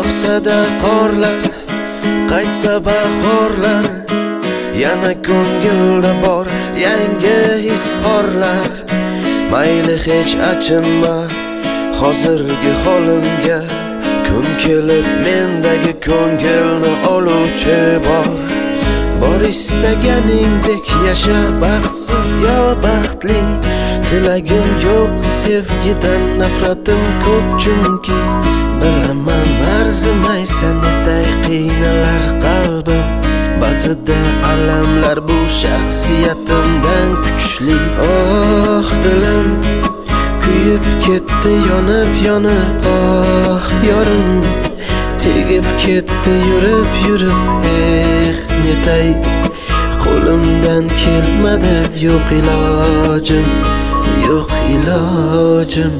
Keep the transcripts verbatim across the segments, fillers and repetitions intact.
yog'sa-da qorlar, qaytsa bahorlar, yana ko'ngilda bor yangi his-qorlar. Mayli hech achinma hozirgi holimga, kun kelib mendagi ko'ngilni oluvchi bor. Bor istaganingdek yasha, baxtsiz yo baxtli. Tilagim yo'q, sevgidan nafratim ko'p chunki bilaman arzimaysan etay qiynalar qalbim. Ba'zida alamlar bu shaxsiyatimdan kuchli. Oh dilim kuyib ketdi yonib yonib, oh yorim tegib ketdi yurib yurib. Eh netay qo'limdan kelmadi, yo'q ilojim, yo'q ilojim.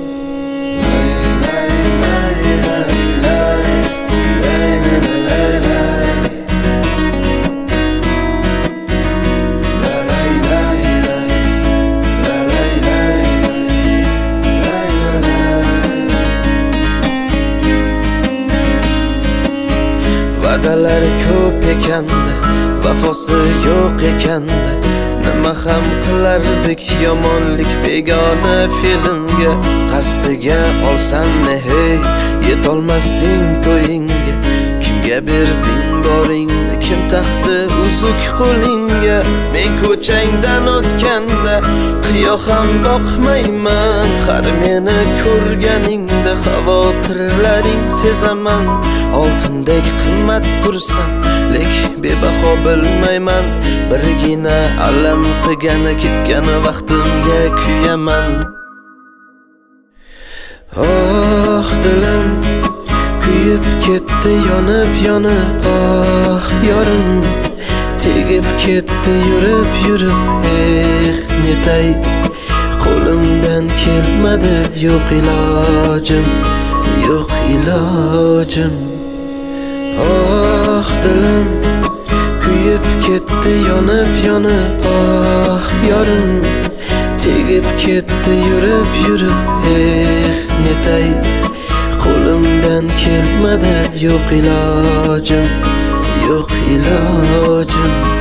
Va'dalar ko'p ekanda, vafosi yo'q ekanda, nima ham qilardik yomonlik begona filmga. Qasdiga olsam hey, yetolmasding to'yingga. Kimga berding boringni, kim taxti uzuk qo'lingga. Men ko'changdan o'tganda qiyo ham boqmayman, har meni ko'rganingda xavotirlaring sezaman. Oltindek qimmat tursan, lek bebaho bilmayman. Birgina alam qilgani ketgani vaqtimga kuyaman. Oh dilim kuyib ketdi yonib yonib, oh yorim tegib ketdi yurib yurib. Eh netay qo'limdan kelmadi, yo'q ilojim, yo'q ilojim. Oh dilim kuyib ketdi yonib yonib, oh yorim tegib ketdi yurib yurib. Eh netay qo'limdan kelmadi, yo'q ilojim, yo'q ilojim.